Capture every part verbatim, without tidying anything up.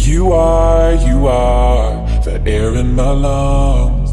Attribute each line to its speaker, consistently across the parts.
Speaker 1: You are, you are the air in my lungs.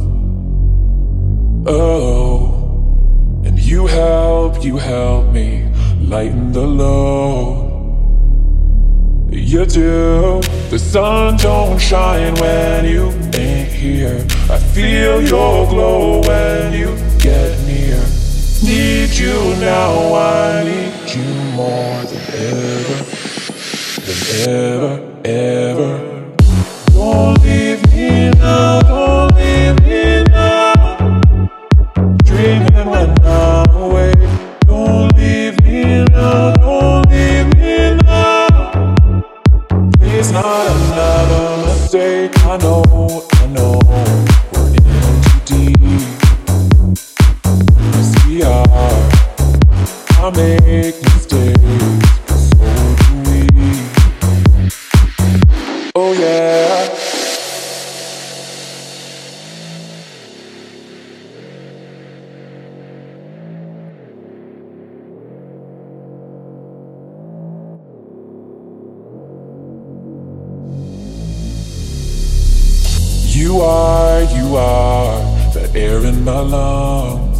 Speaker 1: Oh, and you help, you help me lighten the load. You do. The sun don't shine when you ain't here. I feel your glow when you get near. Need you now, I need you more than ever, than ever, ever. Don't leave me now, don't leave me now. Dreaming when I'm away. Don't leave me now, don't leave me now. Please, not another mistake. I know, I know, we're in too deep. Yes, we are. I make mistakes, but so do we. Oh yeah. You are, you are the air in my lungs.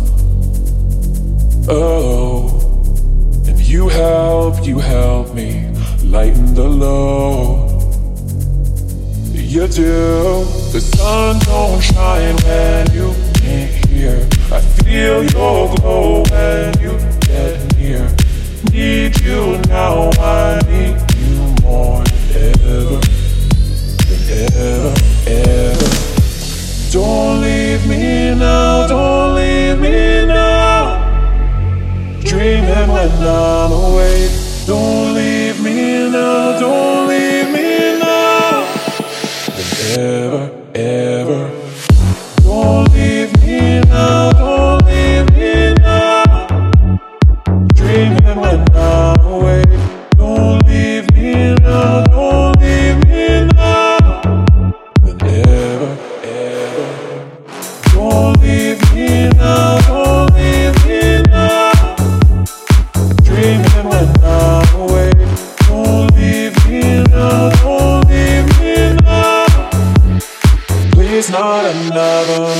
Speaker 1: Oh, and you help, you help me lighten the load. You do. The sun don't shine when you ain't here. I feel your glow when you get near. Need you now, I need you more than ever, than ever, ever. Don't leave me now, don't leave me now. Dreaming when I'm away. Don't leave me now, don't leave me now. Ever, ever. Don't leave me now, don't leave me now. Dreaming when I'm away. Don't leave me now, don't leave me now. Ever, ever. Don't leave me now, don't leave me now. Dreaming when I'm away. Don't leave me now, don't leave me now. Please, not another